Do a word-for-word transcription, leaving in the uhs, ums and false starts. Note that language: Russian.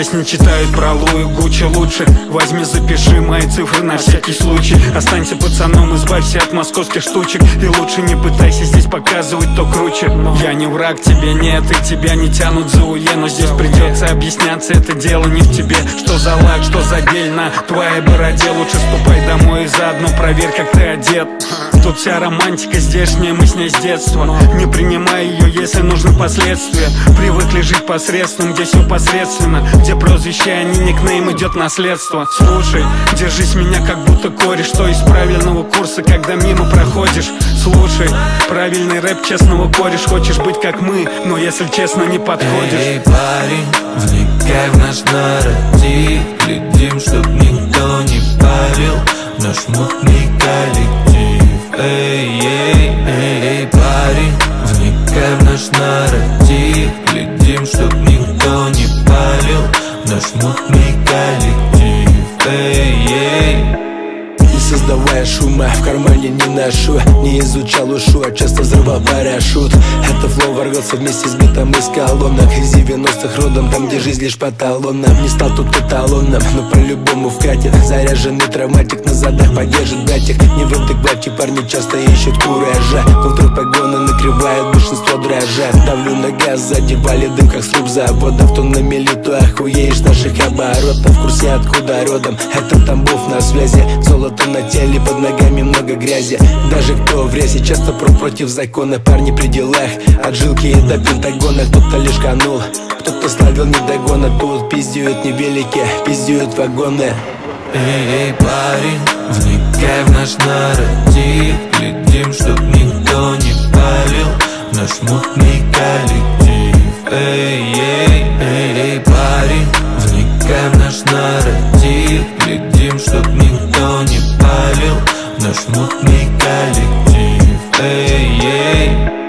здесь не читают про Луи Гуччи. Лучше возьми, запиши мои цифры на всякий случай. Останься пацаном, избавься от московских штучек. И лучше не пытайся здесь показывать, кто круче. Я не враг тебе, нет, и тебя не тянут за уе. Но здесь придется объясняться, это дело не в тебе. Что за лак, что за гель на твоей бороде. Лучше ступай домой и заодно проверь, как ты одет. Тут вся романтика здешняя, мы с ней с детства. Не принимай ее, если нужны последствия. Привыкли жить посредством, где все посредственно, где прозвище, а не никнейм, идет наследство. Слушай, держись меня как будто кореш, что из правильного курса, когда мимо проходишь. Слушай, правильный рэп честного кореш. Хочешь быть как мы, но если честно не подходишь. Эй, парень, вникай в наш нарратив. Глядим, чтоб никто не палил наш мутный коллектив. Эй, эй, эй, эй, парень, вникай в наш нарратив. Глядим, чтоб никто не палил наш мутный коллектив. Эй, эй. Не создавая шума, в кармане не ношу. Не изучал ушу, а часто взрывал парашют. Это флоу ворвался вместе с битом из колонок. Из девяностых родом, там где жизнь лишь по талонам. Не стал тут эталоном, но по-любому вкатит. Заряженный травматик на задах поддержит братик. Не в адеквате парни часто ищут куража, но вдруг погоны накрывают, большинство дрожат. Давлю на газ, сзади валит дым, как с труб заводов. То на мели, то охуеешь наших оборотов. В курсе откуда родом, это Тамбов на связи. Золото на теле, под ногами много грязи. Даже кто в рясе, часто про против закона. Парни при делах, от жилки и до пентагона. Кто-то лишь канул, кто-то славил недогона. Тут пиздюют невелики, пиздюют вагоны. Эй, эй, парень, вникай в наш нарратив. Глядим, чтоб никто не палил наш мутный коллектив. Эй, эй, эй, эй, парень, вникай в наш нарратив. Глядим, чтоб никто не палил наш мутный коллектив. Эй, эй.